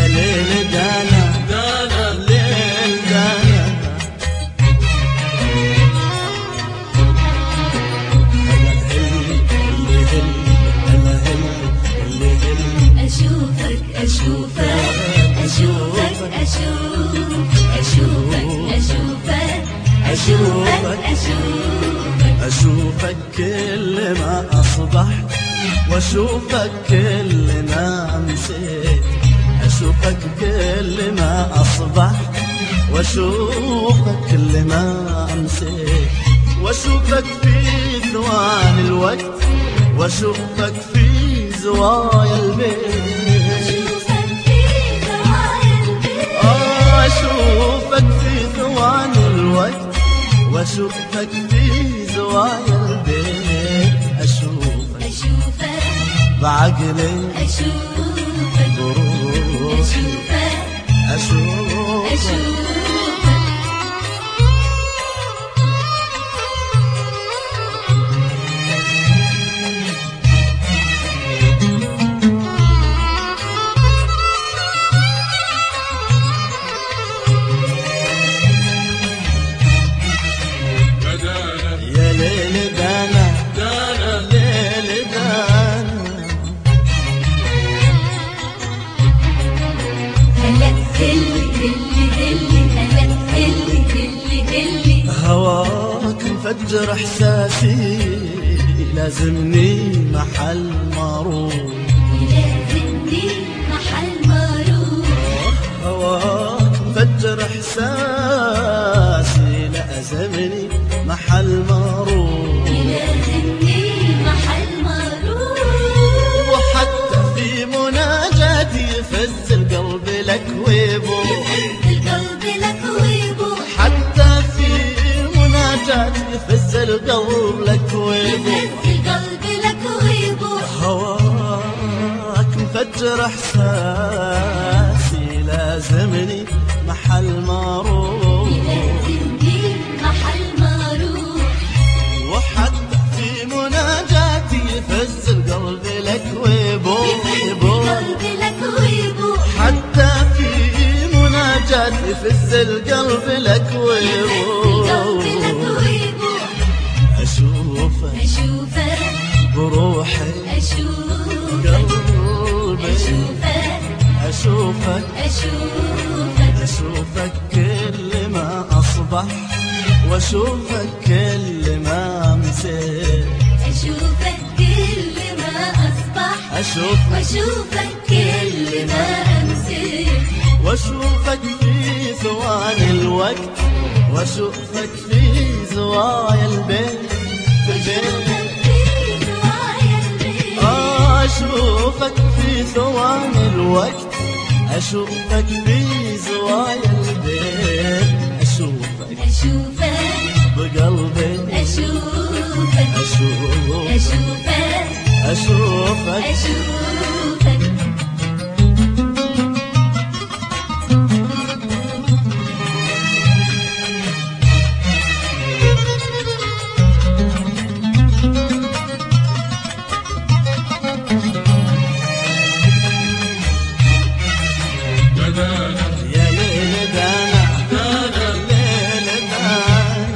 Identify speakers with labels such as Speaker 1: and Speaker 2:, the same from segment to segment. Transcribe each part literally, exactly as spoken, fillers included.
Speaker 1: يا ليل دانا دانا الليل دانا
Speaker 2: أشوفك أشوفك أشوفك أشوفك أشوفك أشوفك أشوفك أشوفك
Speaker 1: أشوفك كل ما أصبحت وأشوفك كل ما أمسيت أشوفك كل ما أصبحت وأشوفك كل ما أمسيت وأشوفك في ثواني الوقت وأشوفك في زوايا البيت
Speaker 2: أشوفك في زوايا البيت
Speaker 1: آه أشوفك في ثواني الوقت وأشوفك في زوايا البيت أشوفك
Speaker 2: أشوفك
Speaker 1: بعقلي
Speaker 2: أشوفك
Speaker 1: بروحي
Speaker 2: أشوفك
Speaker 1: أشوفك
Speaker 2: أشوفك
Speaker 1: يا ليل دانا دانا ليل دانا
Speaker 2: هلا هلي هلي هلي هلا هلي هلي هلي
Speaker 1: هواك مفجر احساسي لازمني محل ما اروح
Speaker 2: يلازمني محل ما اروح
Speaker 1: هواك مفجر احساسي لازمني محل ما اروح
Speaker 2: يلازمني محل ما اروح
Speaker 1: وحتى في مناجاتي يفز القلب لك ويبوح
Speaker 2: القلب لك ويبوح
Speaker 1: حتى في مناجاتي يفز القلب لك ويبوح
Speaker 2: يفز القلب لك ويبوح
Speaker 1: هواك مفجر احساسي لازمني محل ما اروح
Speaker 2: يلازمني محل ما اروح
Speaker 1: وحتى في مناجاتي يفز القلب لك ويبوح
Speaker 2: يفز
Speaker 1: يبوح
Speaker 2: القلب لك ويبوح
Speaker 1: حتى في مناجاتي يفز القلب لك
Speaker 2: يفز القلب لك
Speaker 1: ويبوح
Speaker 2: ويبوح
Speaker 1: اشوفك
Speaker 2: أشوفك
Speaker 1: بروحي
Speaker 2: أشوفك
Speaker 1: قلبي
Speaker 2: أشوفك
Speaker 1: اشوفك
Speaker 2: أشوفك
Speaker 1: أشوفك كل ما أصبح وأشوفك كل ما أمسيت
Speaker 2: أشوفك كل ما أصبح
Speaker 1: أشوفك
Speaker 2: وأشوفك كل ما أمسي
Speaker 1: وأشوفك في ثواني الوقت وأشوفك في زوايا البيت في البيت
Speaker 2: في زوايا البيت
Speaker 1: آه أشوفك في ثواني الوقت أشوفك في زوايا البيت أشوفك
Speaker 2: أشوفك
Speaker 1: بقلبي
Speaker 2: أشوفك
Speaker 1: أشوفك
Speaker 2: أشوفك
Speaker 1: أشوفك
Speaker 2: أشوفك
Speaker 1: يا ليل دانا دانا الليل دانا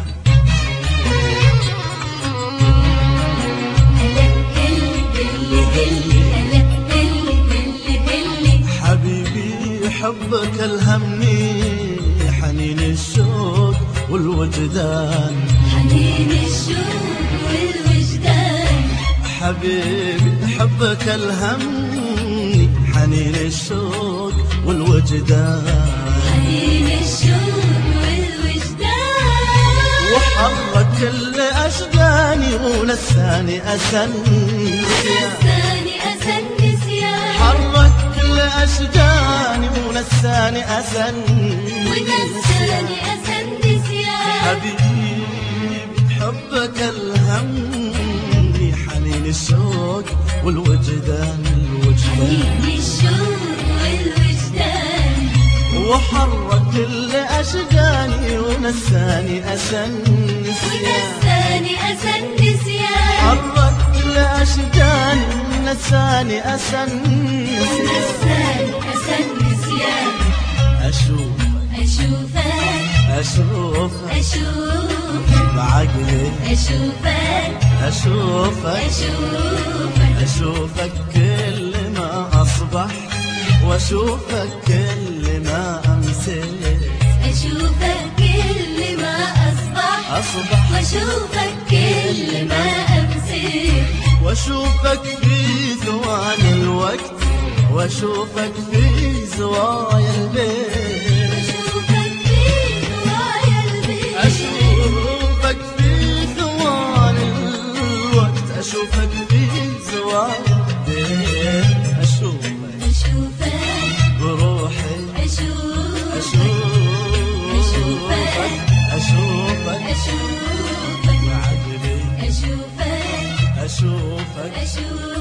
Speaker 2: هلا هلي هلي هلا هلي هلي
Speaker 1: حبيبي حبك الهمني حنين الشوق والوجدان
Speaker 2: حنين الشوق والوجدان
Speaker 1: حبيبي حبك الهمني حنين الشوق والوجدان
Speaker 2: حنين الشوق والوجدان
Speaker 1: وحرك كل أشجاني ونساني أسنسيان
Speaker 2: ونساني أسنسيان
Speaker 1: حرك كل أشجاني ونساني أسنسيان
Speaker 2: ونساني أسنسيان
Speaker 1: حبيبي حبك الهمني حنين الشوق والوجدان الوجدان
Speaker 2: حنين الشوق والوجدان
Speaker 1: وحرك كل أشجاني ونساني أسنسيان
Speaker 2: ونساني أسنسيان
Speaker 1: حرك كل أشجاني ونساني أسنسيان
Speaker 2: ونساني أسنسيان
Speaker 1: أشوفك
Speaker 2: أشوفك
Speaker 1: أشوفك
Speaker 2: أشوفك
Speaker 1: بعقلي
Speaker 2: أشوفك
Speaker 1: أشوفك
Speaker 2: أشوفك
Speaker 1: أشوفك كل ما أصبح وأشوفك كل ما أمسيت
Speaker 2: أشوفك كل ما أصبح
Speaker 1: أصبح
Speaker 2: وأشوفك كل ما أمسيت
Speaker 1: وأشوفك في ثواني الوقت وأشوفك في زوايا البيت
Speaker 2: أشوفك في زوايا البيت
Speaker 1: أشوفك في ثواني الوقت أشوفك في زوايا البيت أشوفك
Speaker 2: أشوفك
Speaker 1: بروحي
Speaker 2: أشوفك
Speaker 1: أشوفك أشوفك
Speaker 2: أشوفك
Speaker 1: بعقلي
Speaker 2: أشوفك
Speaker 1: أشوفك
Speaker 2: أشوفك